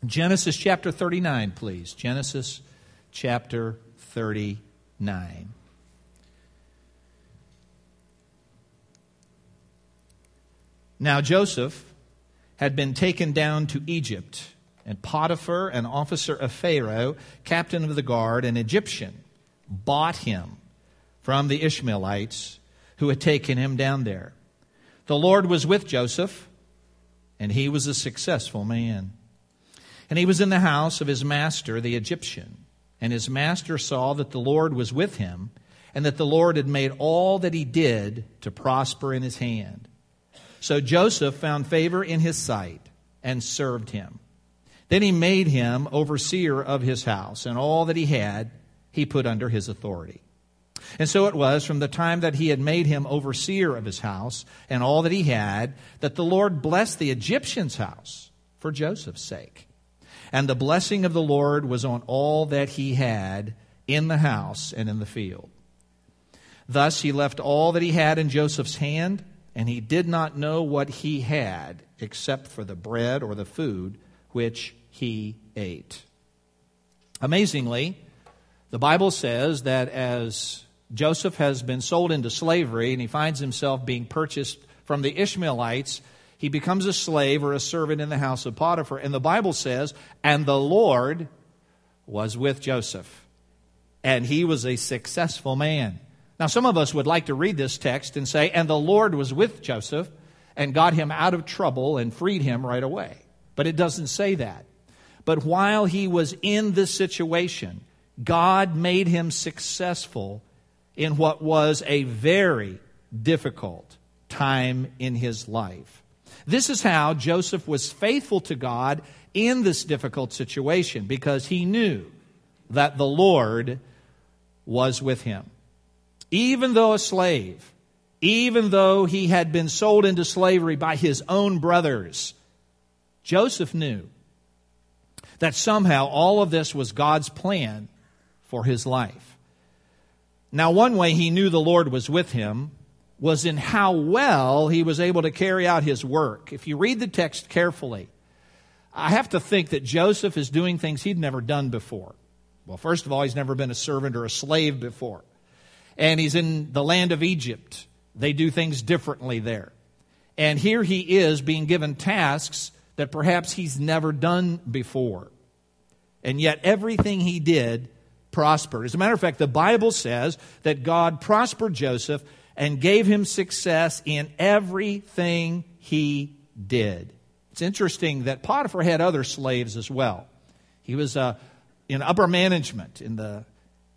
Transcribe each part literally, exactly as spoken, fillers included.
Genesis chapter thirty-nine, please. Genesis chapter thirty-nine. Now Joseph had been taken down to Egypt, and Potiphar, an officer of Pharaoh, captain of the guard, an Egyptian, bought him from the Ishmaelites who had taken him down there. The Lord was with Joseph, and he was a successful man. And he was in the house of his master, the Egyptian. And his master saw that the Lord was with him, and that the Lord had made all that he did to prosper in his hand. So Joseph found favor in his sight and served him. Then he made him overseer of his house, and all that he had he put under his authority. And so it was from the time that he had made him overseer of his house and all that he had, that the Lord blessed the Egyptian's house for Joseph's sake. And the blessing of the Lord was on all that he had in the house and in the field. Thus he left all that he had in Joseph's hand, and he did not know what he had except for the bread or the food which he ate. Amazingly, the Bible says that as Joseph has been sold into slavery and he finds himself being purchased from the Ishmaelites, he becomes a slave or a servant in the house of Potiphar. And the Bible says, and the Lord was with Joseph, and he was a successful man. Now, some of us would like to read this text and say, and the Lord was with Joseph and got him out of trouble and freed him right away. But it doesn't say that. But while he was in this situation, God made him successful in what was a very difficult time in his life. This is how Joseph was faithful to God in this difficult situation, because he knew that the Lord was with him. Even though a slave, even though he had been sold into slavery by his own brothers, Joseph knew that somehow all of this was God's plan for his life. Now, one way he knew the Lord was with him was in how well he was able to carry out his work. If you read the text carefully, I have to think that Joseph is doing things he'd never done before. Well, first of all, he's never been a servant or a slave before. And he's in the land of Egypt. They do things differently there. And here he is being given tasks that perhaps he's never done before. And yet everything he did prospered. As a matter of fact, the Bible says that God prospered Joseph and gave him success in everything he did. It's interesting that Potiphar had other slaves as well. He was uh, in upper management in the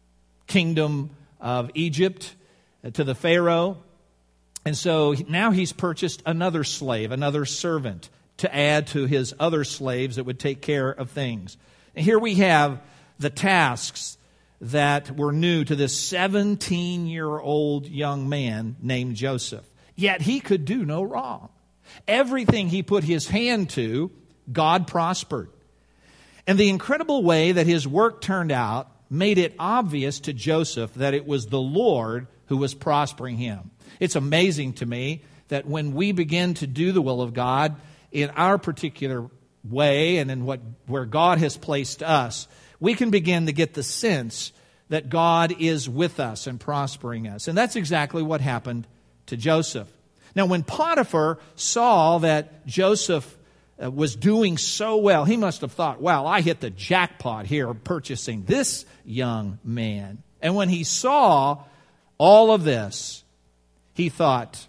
kingdom of Egypt uh, to the Pharaoh. And so now he's purchased another slave, another servant, to add to his other slaves that would take care of things. And here we have the tasks that were new to this seventeen-year-old young man named Joseph. Yet he could do no wrong. Everything he put his hand to, God prospered. And the incredible way that his work turned out made it obvious to Joseph that it was the Lord who was prospering him. It's amazing to me that when we begin to do the will of God in our particular way and in what where God has placed us, we can begin to get the sense that God is with us and prospering us. And that's exactly what happened to Joseph. Now, when Potiphar saw that Joseph uh, was doing so well, he must have thought, wow, I hit the jackpot here purchasing this young man. And when he saw all of this, he thought,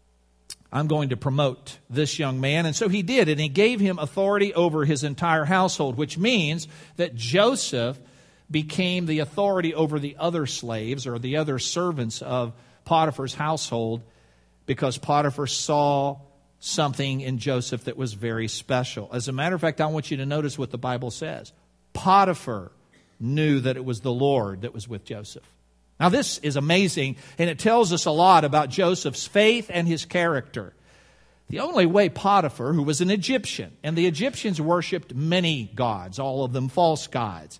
I'm going to promote this young man. And so he did, and he gave him authority over his entire household, which means that Joseph became the authority over the other slaves or the other servants of Potiphar's household, because Potiphar saw something in Joseph that was very special. As a matter of fact, I want you to notice what the Bible says. Potiphar knew that it was the Lord that was with Joseph. Now, this is amazing, and it tells us a lot about Joseph's faith and his character. The only way Potiphar, who was an Egyptian, and the Egyptians worshipped many gods, all of them false gods.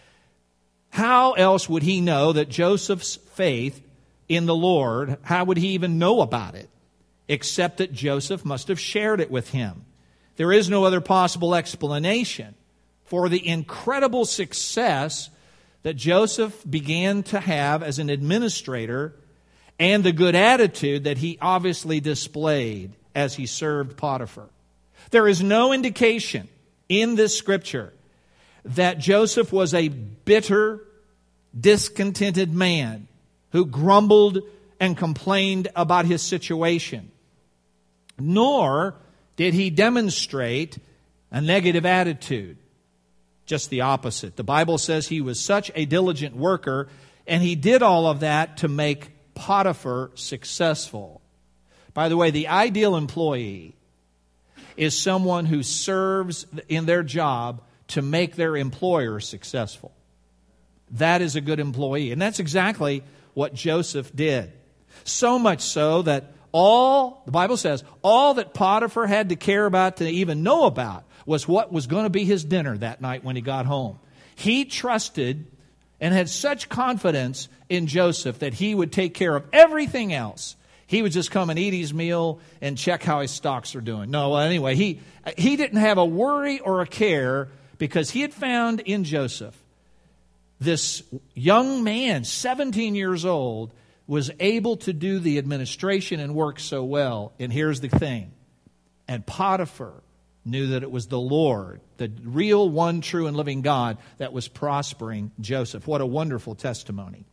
How else would he know that Joseph's faith in the Lord, how would he even know about it? Except that Joseph must have shared it with him. There is no other possible explanation for the incredible success that Joseph began to have as an administrator and the good attitude that he obviously displayed as he served Potiphar. There is no indication in this scripture that Joseph was a bitter, discontented man who grumbled and complained about his situation. Nor did he demonstrate a negative attitude. Just the opposite. The Bible says he was such a diligent worker, and he did all of that to make Potiphar successful. By the way, the ideal employee is someone who serves in their job to make their employer successful. That is a good employee. And that's exactly what Joseph did. So much so that all, the Bible says, all that Potiphar had to care about, to even know about, was what was going to be his dinner that night when he got home. He trusted and had such confidence in Joseph that he would take care of everything else. He would just come and eat his meal and check how his stocks are doing. No, well, anyway, he, he didn't have a worry or a care because he had found in Joseph this young man, seventeen years old, was able to do the administration and work so well. And here's the thing. And Potiphar knew that it was the Lord, the real one, true, and living God, that was prospering Joseph. What a wonderful testimony.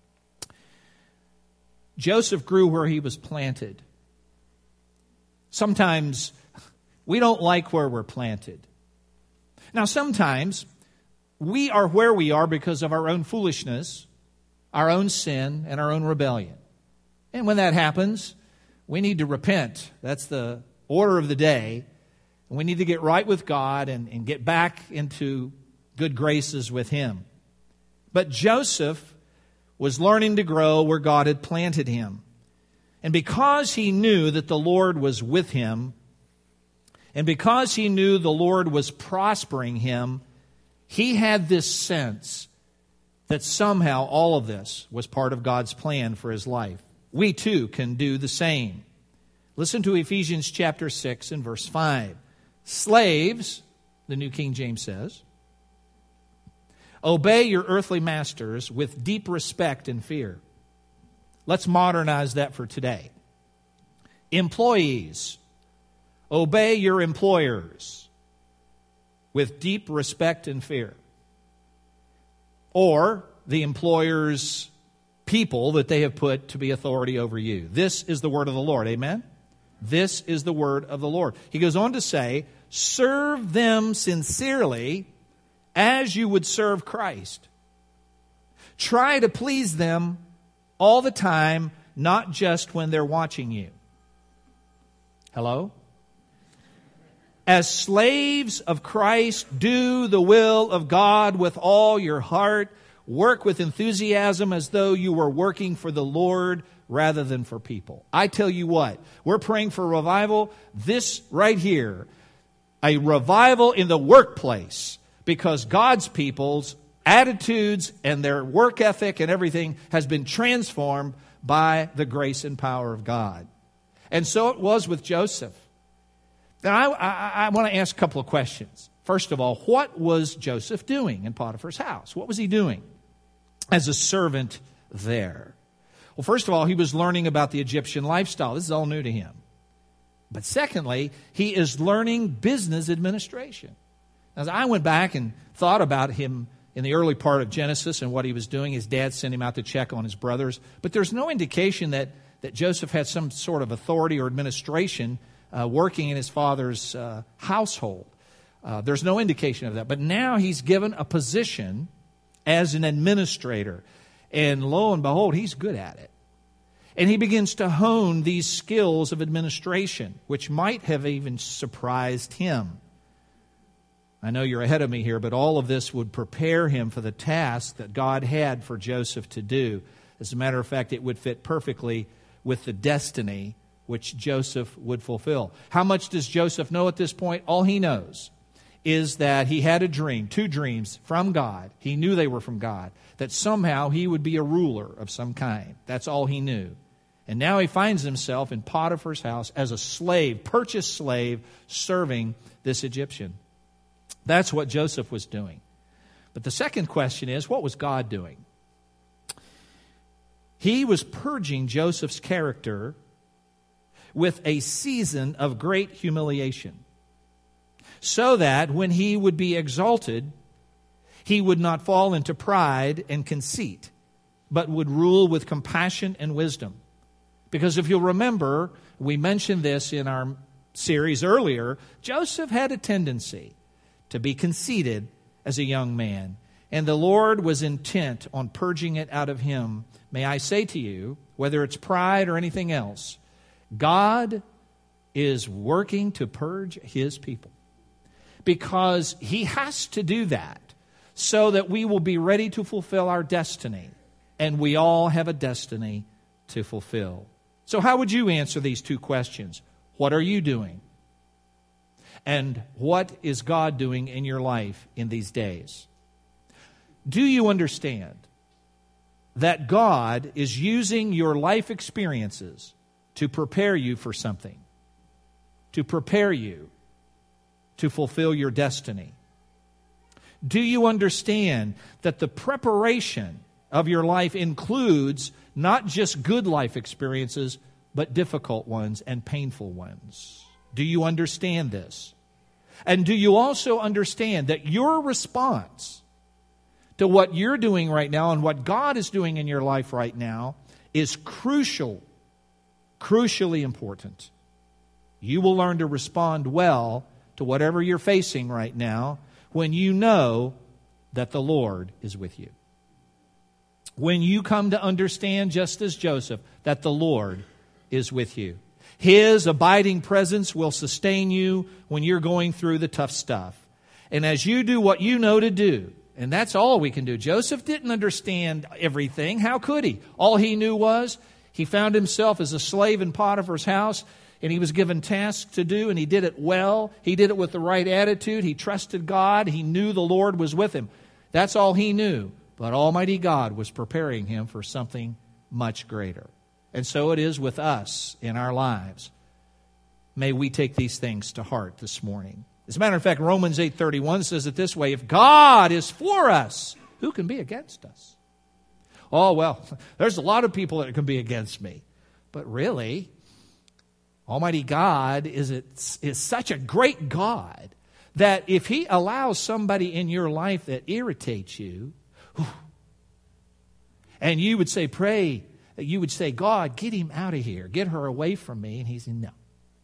Joseph grew where he was planted. Sometimes we don't like where we're planted. Now, sometimes we are where we are because of our own foolishness, our own sin, and our own rebellion. And when that happens, we need to repent. That's the order of the day. And we need to get right with God and, and get back into good graces with Him. But Joseph was learning to grow where God had planted him. And because he knew that the Lord was with him, and because he knew the Lord was prospering him, he had this sense that somehow all of this was part of God's plan for his life. We too can do the same. Listen to Ephesians chapter six and verse five. Slaves, the New King James says, obey your earthly masters with deep respect and fear. Let's modernize that for today. Employees, obey your employers with deep respect and fear. Or the employer's people that they have put to be authority over you. This is the word of the Lord. Amen? This is the word of the Lord. He goes on to say, serve them sincerely as you would serve Christ. Try to please them all the time, not just when they're watching you. Hello? As slaves of Christ, do the will of God with all your heart. Work with enthusiasm as though you were working for the Lord rather than for people. I tell you what, we're praying for revival. This right here, a revival in the workplace, because God's people's attitudes and their work ethic and everything has been transformed by the grace and power of God. And so it was with Joseph. Now, I, I, I want to ask a couple of questions. First of all, what was Joseph doing in Potiphar's house? What was he doing as a servant there? Well, first of all, he was learning about the Egyptian lifestyle. This is all new to him. But secondly, he is learning business administration. As I went back and thought about him in the early part of Genesis and what he was doing, his dad sent him out to check on his brothers. But there's no indication that, that Joseph had some sort of authority or administration uh, working in his father's uh, household. Uh, there's no indication of that. But now he's given a position as an administrator. And lo and behold, he's good at it. And he begins to hone these skills of administration, which might have even surprised him. I know you're ahead of me here, but all of this would prepare him for the task that God had for Joseph to do. As a matter of fact, it would fit perfectly with the destiny which Joseph would fulfill. How much does Joseph know at this point? All he knows is that he had a dream, two dreams from God. He knew they were from God, that somehow he would be a ruler of some kind. That's all he knew. And now he finds himself in Potiphar's house as a slave, purchased slave, serving this Egyptian. That's what Joseph was doing. But the second question is, what was God doing? He was purging Joseph's character with a season of great humiliation, so that when he would be exalted, he would not fall into pride and conceit, but would rule with compassion and wisdom. Because if you'll remember, we mentioned this in our series earlier, Joseph had a tendency to be conceited as a young man, and the Lord was intent on purging it out of him. May I say to you, whether it's pride or anything else, God is working to purge His people, because He has to do that so that we will be ready to fulfill our destiny. And we all have a destiny to fulfill. So how would you answer these two questions? What are you doing? And what is God doing in your life in these days? Do you understand that God is using your life experiences to prepare you for something, to prepare you to fulfill your destiny? Do you understand that the preparation of your life includes not just good life experiences, but difficult ones and painful ones? Do you understand this? And do you also understand that your response to what you're doing right now and what God is doing in your life right now is crucial, crucially important? You will learn to respond well to whatever you're facing right now when you know that the Lord is with you. When you come to understand, just as Joseph, that the Lord is with you. His abiding presence will sustain you when you're going through the tough stuff. And as you do what you know to do, and that's all we can do. Joseph didn't understand everything. How could he? All he knew was he found himself as a slave in Potiphar's house, and he was given tasks to do, and he did it well. He did it with the right attitude. He trusted God. He knew the Lord was with him. That's all he knew. But Almighty God was preparing him for something much greater. And so it is with us in our lives. May we take these things to heart this morning. As a matter of fact, Romans eight thirty-one says it this way: if God is for us, who can be against us? Oh, well, there's a lot of people that can be against me. But really, Almighty God is, is such a great God that if He allows somebody in your life that irritates you, and you would say, pray, you would say, God, get him out of here. Get her away from me. And He said, no.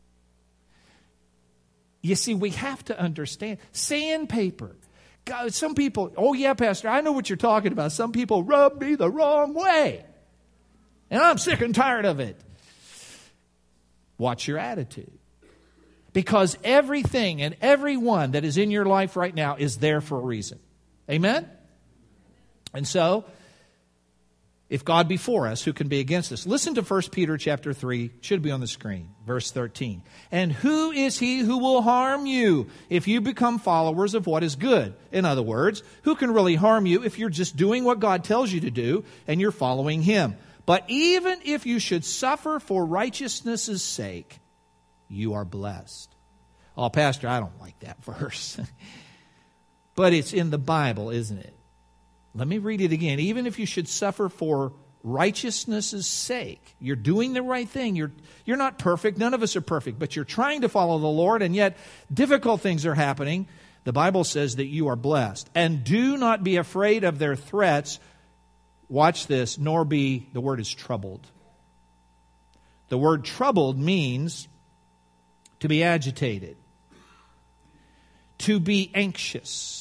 You see, we have to understand. Sandpaper. God, some people, oh yeah, Pastor, I know what you're talking about. Some people rub me the wrong way. And I'm sick and tired of it. Watch your attitude. Because everything and everyone that is in your life right now is there for a reason. Amen? And so, if God be for us, who can be against us? Listen to First Peter chapter three. Should be on the screen. Verse thirteen. And who is he who will harm you if you become followers of what is good? In other words, who can really harm you if you're just doing what God tells you to do and you're following Him? But even if you should suffer for righteousness' sake, you are blessed. Oh, Pastor, I don't like that verse. But it's in the Bible, isn't it? Let me read it again. Even if you should suffer for righteousness' sake, you're doing the right thing. You're, you're not perfect. None of us are perfect. But you're trying to follow the Lord, and yet difficult things are happening. The Bible says that you are blessed. And do not be afraid of their threats. Watch this. Nor be, the word is troubled. The word troubled means to be agitated, to be anxious.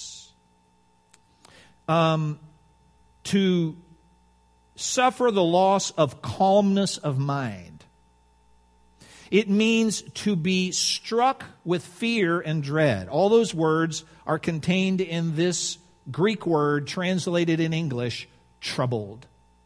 Um, to suffer the loss of calmness of mind. It means to be struck with fear and dread. All those words are contained in this Greek word translated in English, troubled.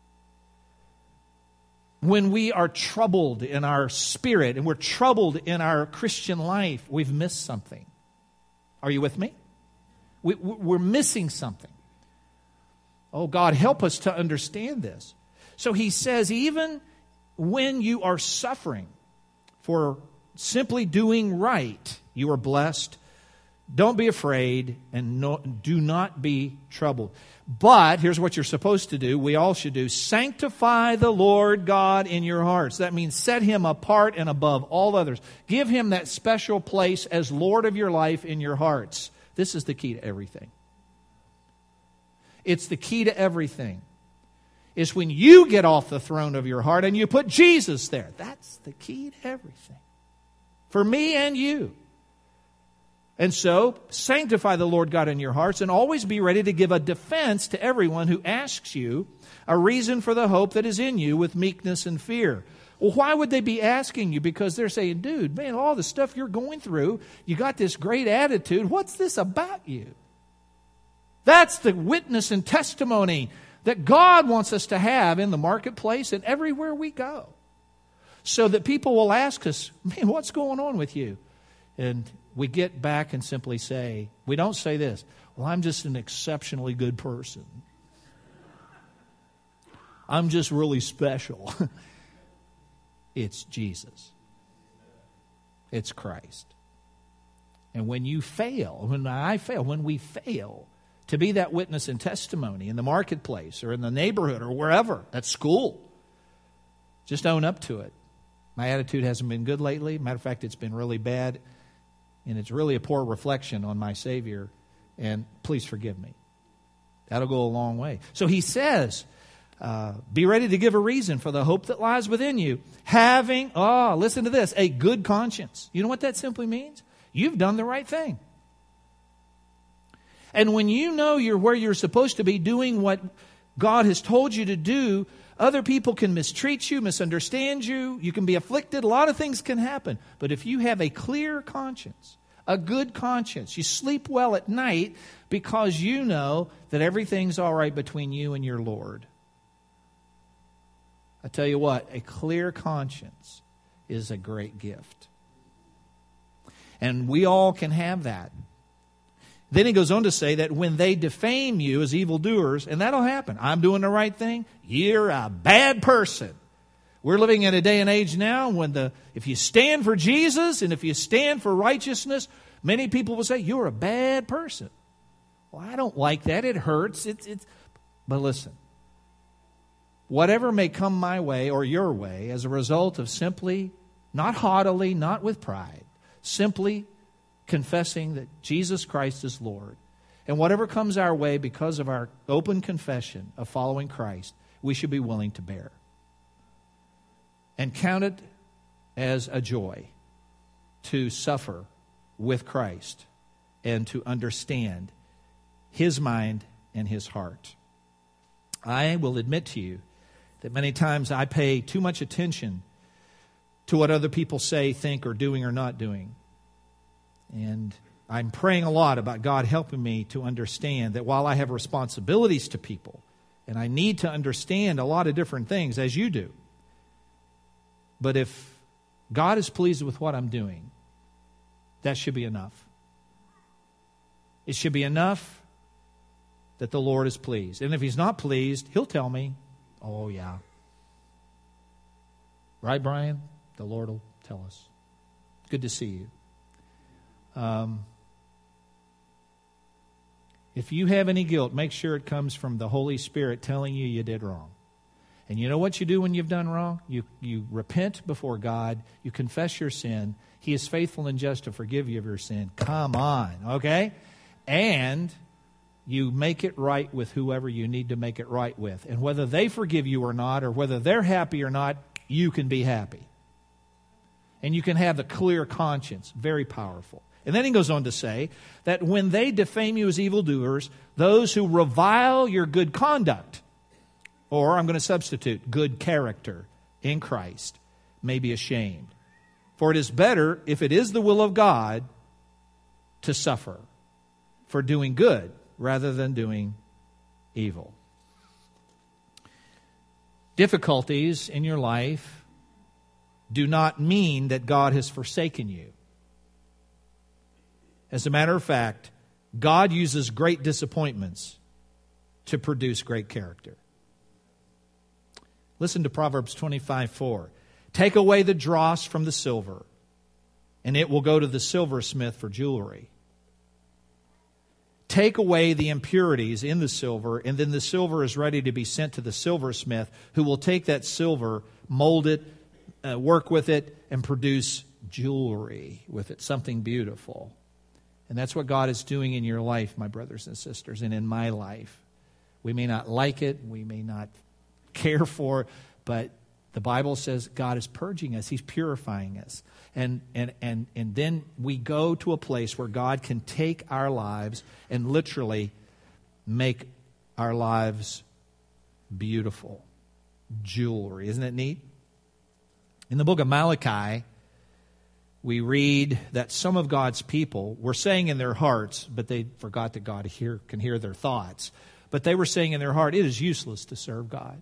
When we are troubled in our spirit and we're troubled in our Christian life, we've missed something. Are you with me? We, we're missing something. Oh, God, help us to understand this. So He says, even when you are suffering for simply doing right, you are blessed. Don't be afraid, and no, do not be troubled. But, here's what you're supposed to do, we all should do, sanctify the Lord God in your hearts. That means set Him apart and above all others. Give Him that special place as Lord of your life in your hearts. This is the key to everything. It's the key to everything. It's when you get off the throne of your heart and you put Jesus there. That's the key to everything. For me and you. And so, sanctify the Lord God in your hearts, and always be ready to give a defense to everyone who asks you a reason for the hope that is in you with meekness and fear. Well, why would they be asking you? Because they're saying, dude, man, all the stuff you're going through, you got this great attitude. What's this about you? That's the witness and testimony that God wants us to have in the marketplace and everywhere we go. So that people will ask us, man, what's going on with you? And we get back and simply say, we don't say this, well, I'm just an exceptionally good person. I'm just really special. It's Jesus. It's Christ. And when you fail, when I fail, when we fail to be that witness and testimony in the marketplace or in the neighborhood or wherever, at school, just own up to it. My attitude hasn't been good lately. Matter of fact, it's been really bad. And it's really a poor reflection on my Savior. And please forgive me. That'll go a long way. So he says, uh, be ready to give a reason for the hope that lies within you. Having, oh, listen to this, a good conscience. You know what that simply means? You've done the right thing. And when you know you're where you're supposed to be, doing what God has told you to do, other people can mistreat you, misunderstand you. You can be afflicted. A lot of things can happen. But if you have a clear conscience, a good conscience, you sleep well at night because you know that everything's all right between you and your Lord. I tell you what, a clear conscience is a great gift. And we all can have that. Then he goes on to say that when they defame you as evildoers, and that'll happen. I'm doing the right thing. You're a bad person. We're living in a day and age now when the if you stand for Jesus and if you stand for righteousness, many people will say, you're a bad person. Well, I don't like that. It hurts. It's, it's... But listen, whatever may come my way or your way as a result of simply, not haughtily, not with pride, simply confessing that Jesus Christ is Lord. And whatever comes our way because of our open confession of following Christ, we should be willing to bear. And count it as a joy to suffer with Christ and to understand His mind and His heart. I will admit to you that many times I pay too much attention to what other people say, think, or doing or not doing. And I'm praying a lot about God helping me to understand that while I have responsibilities to people, and I need to understand a lot of different things, as you do, but if God is pleased with what I'm doing, that should be enough. It should be enough that the Lord is pleased. And if He's not pleased, He'll tell me, oh yeah. Right, Brian? The Lord will tell us. Good to see you. Um, if you have any guilt, make sure it comes from the Holy Spirit telling you you did wrong. And you know what you do when you've done wrong? You, you repent before God. You confess your sin. He is faithful and just to forgive you of your sin. Come on, okay? And you make it right with whoever you need to make it right with. And whether they forgive you or not, or whether they're happy or not, you can be happy. And you can have a clear conscience. Very powerful. And then he goes on to say that when they defame you as evildoers, those who revile your good conduct, or I'm going to substitute, good character in Christ, may be ashamed. For it is better, if it is the will of God, to suffer for doing good rather than doing evil. Difficulties in your life do not mean that God has forsaken you. As a matter of fact, God uses great disappointments to produce great character. Listen to Proverbs twenty-five four. Take away the dross from the silver, and it will go to the silversmith for jewelry. take away the impurities in the silver, and then the silver is ready to be sent to the silversmith, who will take that silver, mold it, uh, work with it, and produce jewelry with it, something beautiful. And that's what God is doing in your life, my brothers and sisters, and in my life. We may not like it, we may not care for it, but the Bible says God is purging us. He's purifying us. And, and, and, and then we go to a place where God can take our lives and literally make our lives beautiful. Jewelry. Isn't it neat? In the book of Malachi, we read that some of God's people were saying in their hearts, but they forgot that God hear, can hear their thoughts. But they were saying in their heart, it is useless to serve God.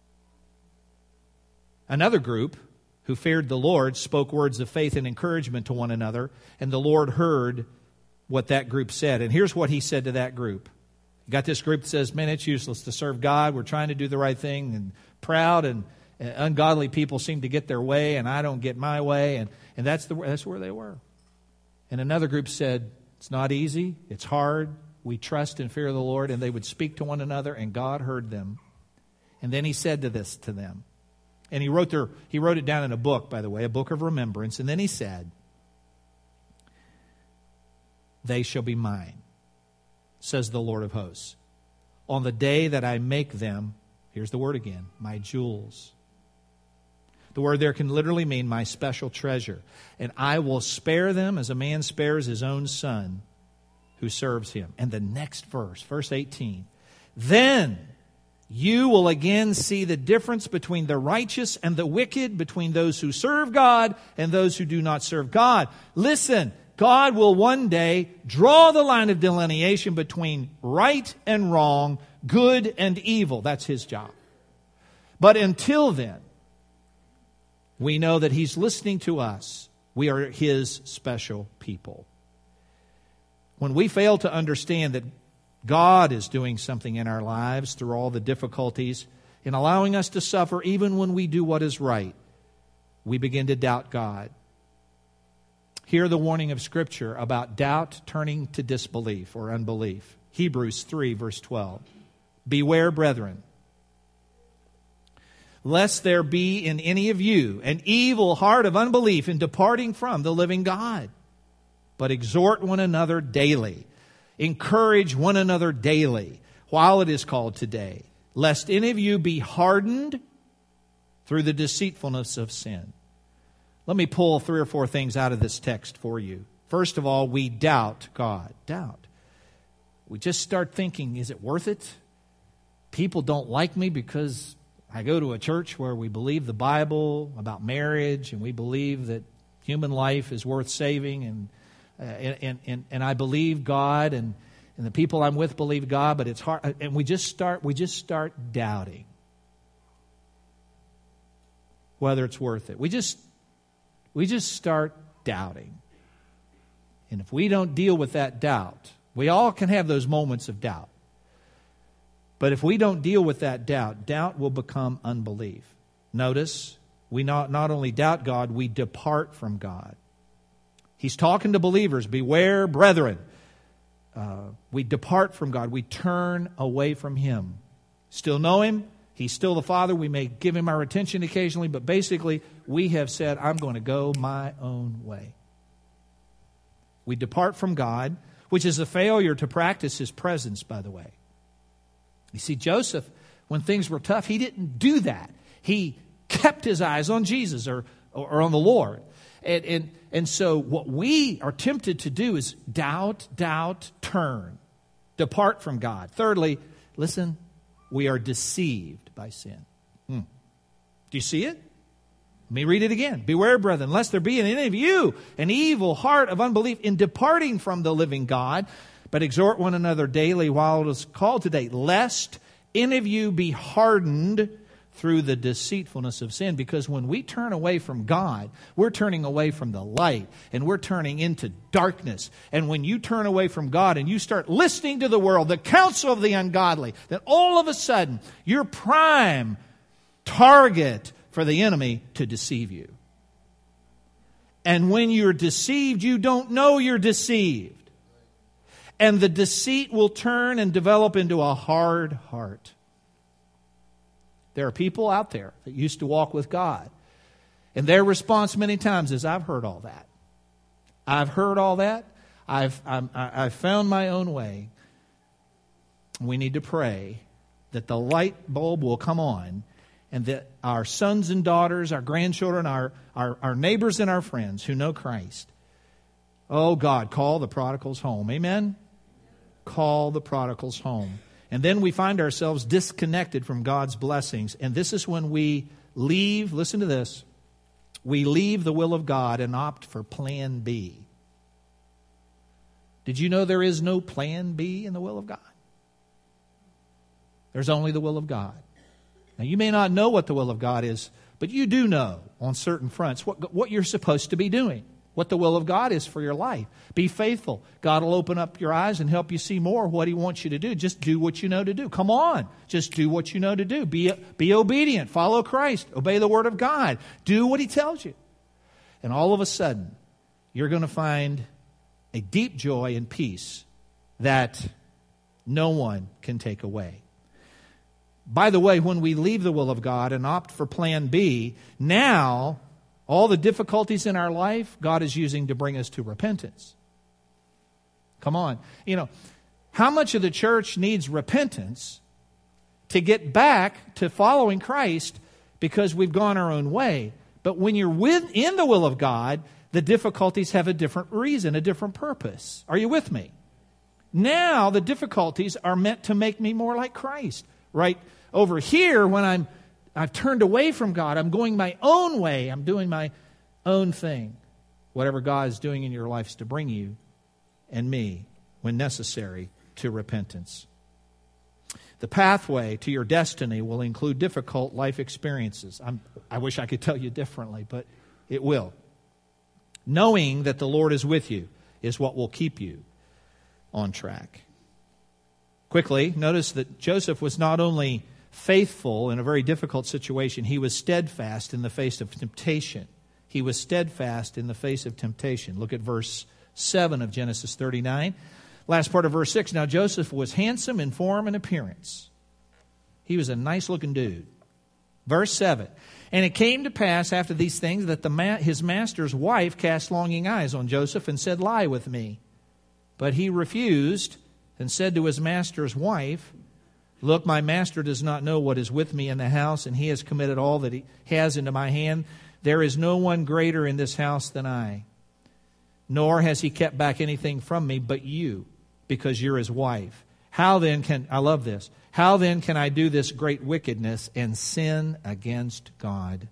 Another group who feared the Lord spoke words of faith and encouragement to one another, and the Lord heard what that group said. And here's what He said to that group. You got this group that says, man, it's useless to serve God. We're trying to do the right thing, and proud and ungodly people seem to get their way, and I don't get my way. And, and that's, the, that's where they were. And another group said, it's not easy, it's hard, we trust and fear the Lord. And they would speak to one another, and God heard them. And then He said to this to them. And he wrote their, he wrote it down in a book, by the way, a book of remembrance. And then He said, they shall be mine, says the Lord of hosts, on the day that I make them, here's the word again, my jewels. The word there can literally mean my special treasure. And I will spare them as a man spares his own son who serves him. And the next verse, verse eighteen, then you will again see the difference between the righteous and the wicked, between those who serve God and those who do not serve God. Listen, God will one day draw the line of delineation between right and wrong, good and evil. That's His job. But until then, we know that He's listening to us. We are His special people. When we fail to understand that God is doing something in our lives through all the difficulties, in allowing us to suffer even when we do what is right, we begin to doubt God. Hear the warning of Scripture about doubt turning to disbelief or unbelief. Hebrews three, verse twelve. Beware, brethren, lest there be in any of you an evil heart of unbelief in departing from the living God. But exhort one another daily. Encourage one another daily, while it is called today, lest any of you be hardened through the deceitfulness of sin. Let me pull three or four things out of this text for you. First of all, we doubt God. Doubt. We just start thinking, is it worth it? People don't like me because I go to a church where we believe the Bible about marriage, and we believe that human life is worth saving, and Uh, and, and, and I believe God, and, and the people I'm with believe God, but it's hard. And we just start, we just start doubting whether it's worth it. We just, we just start doubting. And if we don't deal with that doubt, we all can have those moments of doubt. But if we don't deal with that doubt, doubt will become unbelief. Notice, we not, not only doubt God, we depart from God. He's talking to believers. Beware, brethren. Uh, we depart from God. We turn away from Him. Still know Him. He's still the Father. We may give Him our attention occasionally, but basically we have said, I'm going to go my own way. We depart from God, which is a failure to practice His presence, by the way. You see, Joseph, when things were tough, he didn't do that. He kept his eyes on Jesus or, or on the Lord. And, and, and so what we are tempted to do is doubt, doubt, turn, depart from God. Thirdly, listen, we are deceived by sin. Hmm. Do you see it? Let me read it again. Beware, brethren, lest there be in any of you an evil heart of unbelief in departing from the living God, but exhort one another daily while it is called today, lest any of you be hardened through the deceitfulness of sin. Because when we turn away from God, we're turning away from the light, and we're turning into darkness. And when you turn away from God and you start listening to the world, the counsel of the ungodly, then all of a sudden you're prime target for the enemy to deceive you. And when you're deceived, you don't know you're deceived. and the deceit will turn and develop into a hard heart. There are people out there that used to walk with God, and their response many times is, I've heard all that. I've heard all that. I've, I'm, I've found my own way. We need to pray that the light bulb will come on, and that our sons and daughters, our grandchildren, our, our, our neighbors and our friends who know Christ, oh God, call the prodigals home. Amen? Call the prodigals home. And then we find ourselves disconnected from God's blessings. And this is when we leave, listen to this, we leave the will of God and opt for plan B. Did you know there is no plan B in the will of God? There's only the will of God. Now, you may not know what the will of God is, but you do know on certain fronts what, what you're supposed to be doing, what the will of God is for your life. Be faithful. God will open up your eyes and help you see more what He wants you to do. Just do what you know to do. Come on. Just do what you know to do. Be, be obedient. Follow Christ. Obey the Word of God. Do what He tells you. And all of a sudden, you're going to find a deep joy and peace that no one can take away. By the way, when we leave the will of God and opt for plan B, now all the difficulties in our life, God is using to bring us to repentance. Come on. You know, how much of the church needs repentance to get back to following Christ because we've gone our own way? But when you're within the will of God, the difficulties have a different reason, a different purpose. Are you with me? Now the difficulties are meant to make me more like Christ. Right over here, when I'm I've turned away from God, I'm going my own way, I'm doing my own thing. Whatever God is doing in your life is to bring you and me, when necessary, to repentance. The pathway to your destiny will include difficult life experiences. I'm, I wish I could tell you differently, but it will. Knowing that the Lord is with you is what will keep you on track. Quickly, notice that Joseph was not only faithful in a very difficult situation, he was steadfast in the face of temptation. He was steadfast in the face of temptation. Look at verse seven of Genesis thirty-nine. Last part of verse six. Now Joseph was handsome in form and appearance. He was a nice-looking dude. Verse seven. And it came to pass after these things that the ma- his master's wife cast longing eyes on Joseph and said, Lie with me. But he refused and said to his master's wife, Look, my master does not know what is with me in the house, and he has committed all that he has into my hand. There is no one greater in this house than I. Nor has he kept back anything from me but you, because you're his wife. How then can, I love this, how then can I do this great wickedness and sin against God?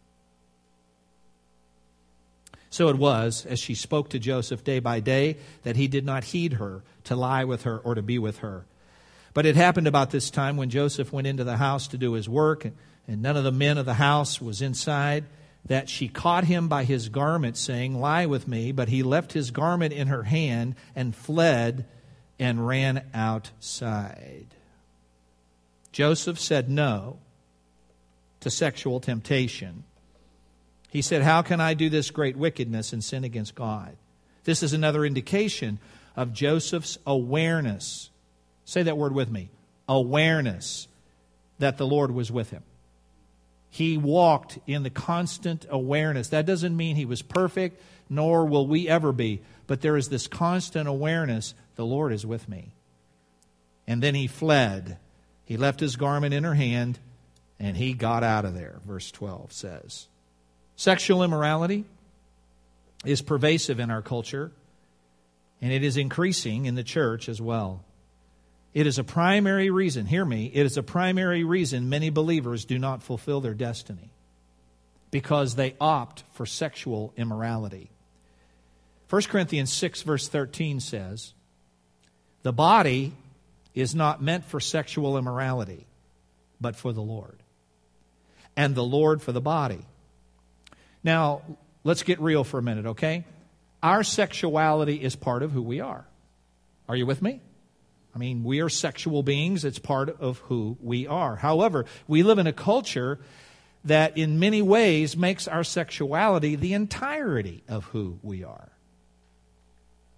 So it was, as she spoke to Joseph day by day, that he did not heed her to lie with her or to be with her. But it happened about this time when Joseph went into the house to do his work, and none of the men of the house was inside, that she caught him by his garment, saying, Lie with me. But he left his garment in her hand and fled and ran outside. Joseph said no to sexual temptation. He said, How can I do this great wickedness and sin against God? This is another indication of Joseph's awareness. Say that word with me. Awareness that the Lord was with him. He walked in the constant awareness. That doesn't mean he was perfect, nor will we ever be. But there is this constant awareness, the Lord is with me. And then he fled. He left his garment in her hand, and he got out of there, verse twelve says. Sexual immorality is pervasive in our culture, and it is increasing in the church as well. It is a primary reason, hear me, it is a primary reason many believers do not fulfill their destiny, because they opt for sexual immorality. First Corinthians six verse thirteen says, The body is not meant for sexual immorality, but for the Lord, and the Lord for the body. Now, let's get real for a minute, okay? Our sexuality is part of who we are. Are you with me? I mean, we are sexual beings. It's part of who we are. However, we live in a culture that in many ways makes our sexuality the entirety of who we are.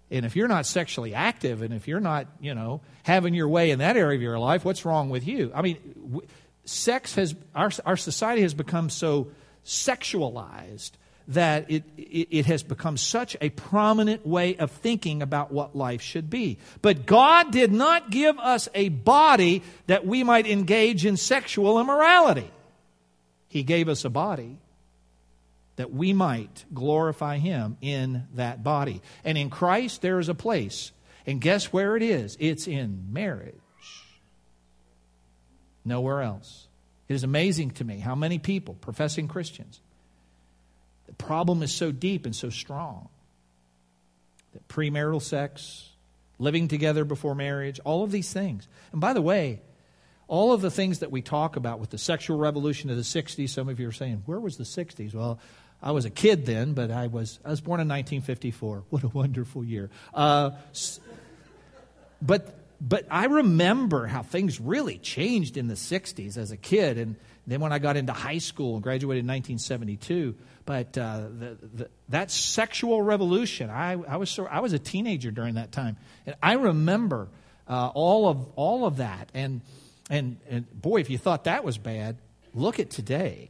And if you're not sexually active, and if you're not, you know, having your way in that area of your life, what's wrong with you? I mean, w- sex has, our, our society has become so sexualized that it, it, it has become such a prominent way of thinking about what life should be. But God did not give us a body that we might engage in sexual immorality. He gave us a body that we might glorify Him in that body. And in Christ there is a place. And guess where it is? It's in marriage. Nowhere else. It is amazing to me how many people, professing Christians, the problem is so deep and so strong that premarital sex, living together before marriage, all of these things. And by the way, all of the things that we talk about with the sexual revolution of the sixties, some of you are saying, where was the sixties? Well, I was a kid then, but I was I was born in nineteen fifty-four. What a wonderful year. Uh, but but I remember how things really changed in the sixties as a kid, and then when I got into high school and graduated in nineteen seventy-two. But uh, the, the, that sexual revolution, I, I was so, I was a teenager during that time, and I remember uh, all of all of that. And and and boy, if you thought that was bad, look at today.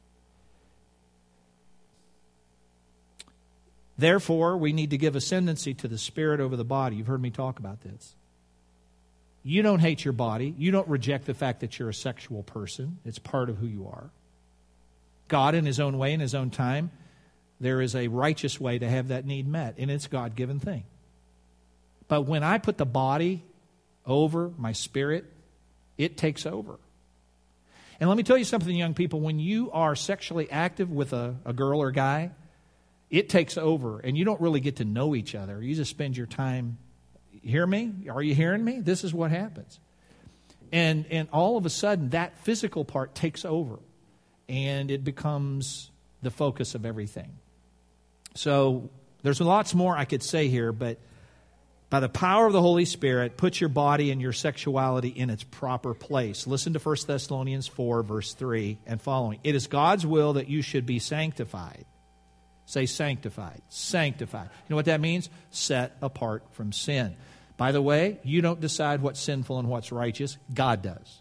Therefore, we need to give ascendancy to the spirit over the body. You've heard me talk about this. You don't hate your body. You don't reject the fact that you're a sexual person. It's part of who you are. God, in His own way, in His own time, there is a righteous way to have that need met, and it's a God-given thing. But when I put the body over my spirit, it takes over. And let me tell you something, young people. When you are sexually active with a, a girl or guy, it takes over, and you don't really get to know each other. You just spend your time. Hear me? Are you hearing me? This is what happens. And and all of a sudden, that physical part takes over, and it becomes the focus of everything. So there's lots more I could say here, but by the power of the Holy Spirit, put your body and your sexuality in its proper place. Listen to First Thessalonians four, verse three and following. It is God's will that you should be sanctified. Say sanctified. Sanctified. You know what that means? Set apart from sin. By the way, you don't decide what's sinful and what's righteous. God does.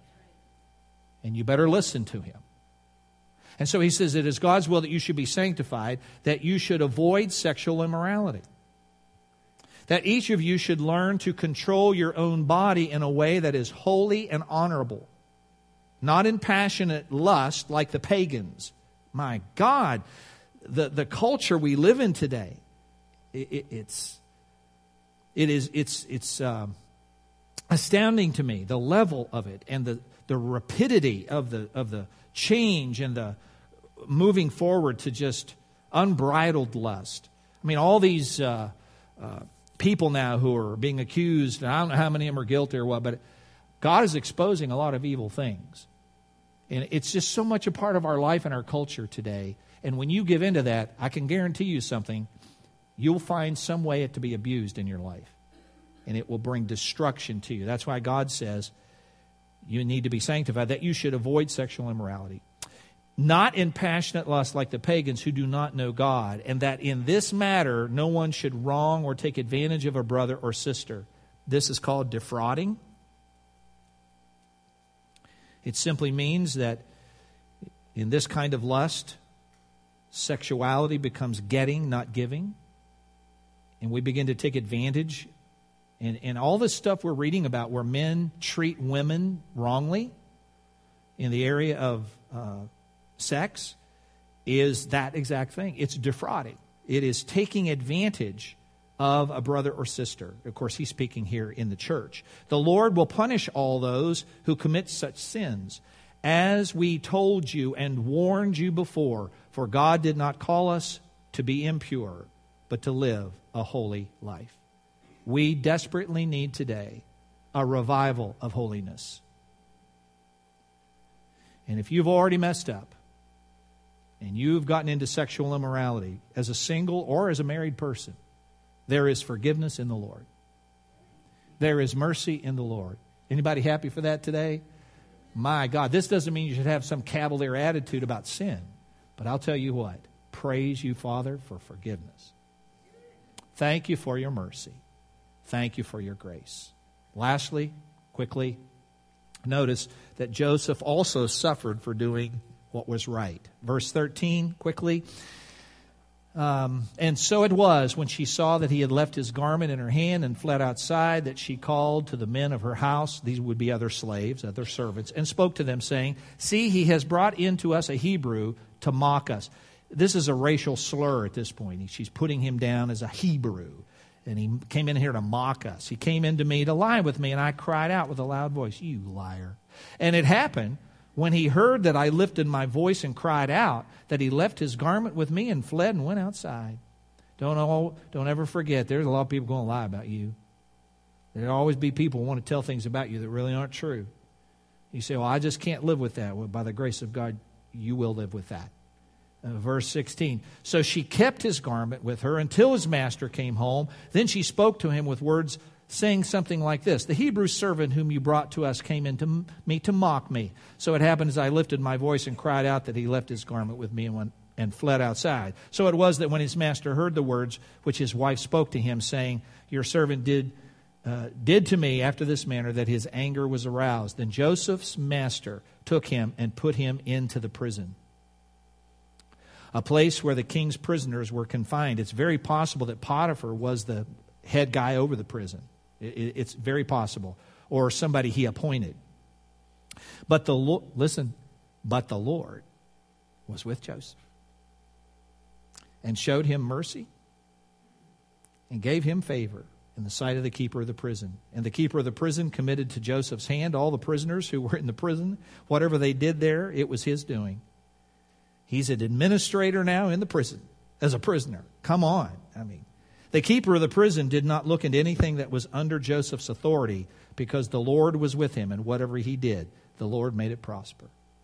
And you better listen to Him. And so He says, it is God's will that you should be sanctified, that you should avoid sexual immorality. That each of you should learn to control your own body in a way that is holy and honorable, not in passionate lust like the pagans. My God, the, the culture we live in today, it, it, it's it is it's it's um, astounding to me, the level of it and the, the rapidity of the of the change and the moving forward to just unbridled lust. I mean, all these uh, uh, people now who are being accused, and I don't know how many of them are guilty or what, but God is exposing a lot of evil things. And it's just so much a part of our life and our culture today. And when you give into that, I can guarantee you something, you'll find some way it to be abused in your life. And it will bring destruction to you. That's why God says you need to be sanctified, that you should avoid sexual immorality. Not in passionate lust like the pagans who do not know God, and that in this matter no one should wrong or take advantage of a brother or sister. This is called defrauding. It simply means that in this kind of lust, sexuality becomes getting, not giving. And we begin to take advantage. And, and all this stuff we're reading about where men treat women wrongly in the area of uh, sex is that exact thing. It's defrauding. It is taking advantage of a brother or sister. Of course, he's speaking here in the church. The Lord will punish all those who commit such sins, as we told you and warned you before, for God did not call us to be impure, but to live a holy life. We desperately need today a revival of holiness. And if you've already messed up, and you've gotten into sexual immorality as a single or as a married person, there is forgiveness in the Lord. There is mercy in the Lord. Anybody happy for that today? My God, this doesn't mean you should have some cavalier attitude about sin. But I'll tell you what, praise you, Father, for forgiveness. Thank you for your mercy. Thank you for your grace. Lastly, quickly, notice that Joseph also suffered for doing what was right. Verse thirteen, quickly. Um, and so it was, when she saw that he had left his garment in her hand and fled outside, that she called to the men of her house, these would be other slaves, other servants, and spoke to them, saying, see, he has brought in to us a Hebrew to mock us. This is a racial slur at this point. She's putting him down as a Hebrew. And he came in here to mock us. He came in to me to lie with me, and I cried out with a loud voice, you liar. And it happened, when he heard that I lifted my voice and cried out, that he left his garment with me and fled and went outside. Don't, all, don't ever forget, there's a lot of people going to lie about you. There'll always be people who want to tell things about you that really aren't true. You say, well, I just can't live with that. Well, by the grace of God, you will live with that. Uh, verse sixteen, so she kept his garment with her until his master came home. Then she spoke to him with words saying something like this, the Hebrew servant whom you brought to us came in to me to mock me. So it happened as I lifted my voice and cried out that he left his garment with me and went and fled outside. So it was that when his master heard the words which his wife spoke to him, saying, your servant did uh, did to me after this manner, that his anger was aroused. Then Joseph's master took him and put him into the prison, a place where the king's prisoners were confined. It's very possible that Potiphar was the head guy over the prison. It's very possible. Or somebody he appointed. But the Lord, listen, but the Lord was with Joseph and showed him mercy and gave him favor in the sight of the keeper of the prison. And the keeper of the prison committed to Joseph's hand all the prisoners who were in the prison. Whatever they did there, it was his doing. He's an administrator now in the prison as a prisoner. Come on. I mean, the keeper of the prison did not look into anything that was under Joseph's authority, because the Lord was with him, and whatever he did, the Lord made it prosper.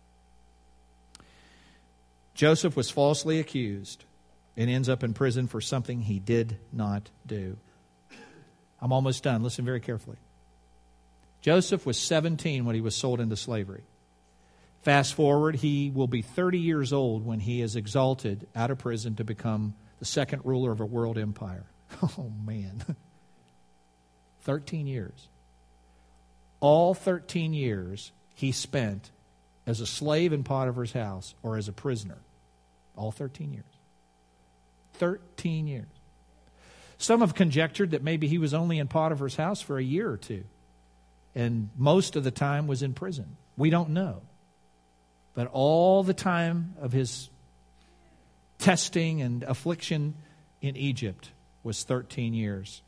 Joseph was falsely accused and ends up in prison for something he did not do. I'm almost done. Listen very carefully. Joseph was seventeen when he was sold into slavery. Fast forward, he will be thirty years old when he is exalted out of prison to become the second ruler of a world empire. Oh, man. thirteen years. All thirteen years he spent as a slave in Potiphar's house or as a prisoner. All thirteen years. thirteen years. Some have conjectured that maybe he was only in Potiphar's house for a year or two, and most of the time was in prison. We don't know. But all the time of his testing and affliction in Egypt was thirteen years.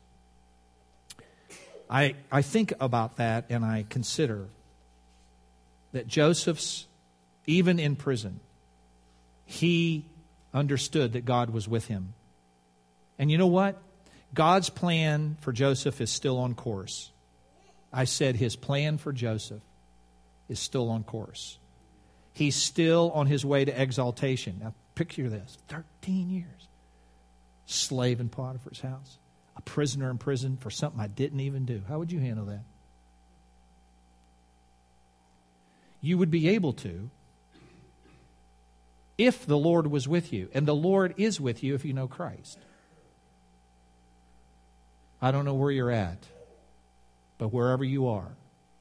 I, I think about that, and I consider that Joseph's, even in prison, he understood that God was with him. And you know what? God's plan for Joseph is still on course. I said his plan for Joseph is still on course. He's still on his way to exaltation. Now, picture this. thirteen years. Slave in Potiphar's house. A prisoner in prison for something I didn't even do. How would you handle that? You would be able to if the Lord was with you. And the Lord is with you if you know Christ. I don't know where you're at, but wherever you are,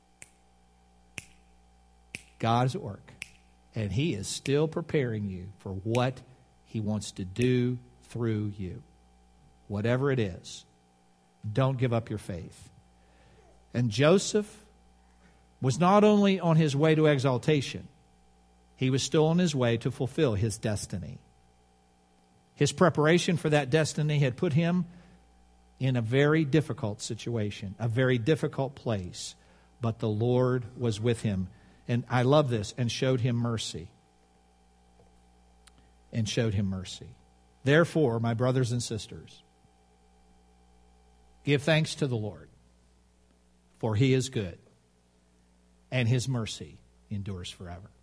God is at work. And He is still preparing you for what He wants to do through you. Whatever it is, don't give up your faith. And Joseph was not only on his way to exaltation, he was still on his way to fulfill his destiny. His preparation for that destiny had put him in a very difficult situation, a very difficult place. But the Lord was with him. And I love this, and showed him mercy. And showed him mercy. Therefore, my brothers and sisters, give thanks to the Lord, for He is good, and His mercy endures forever.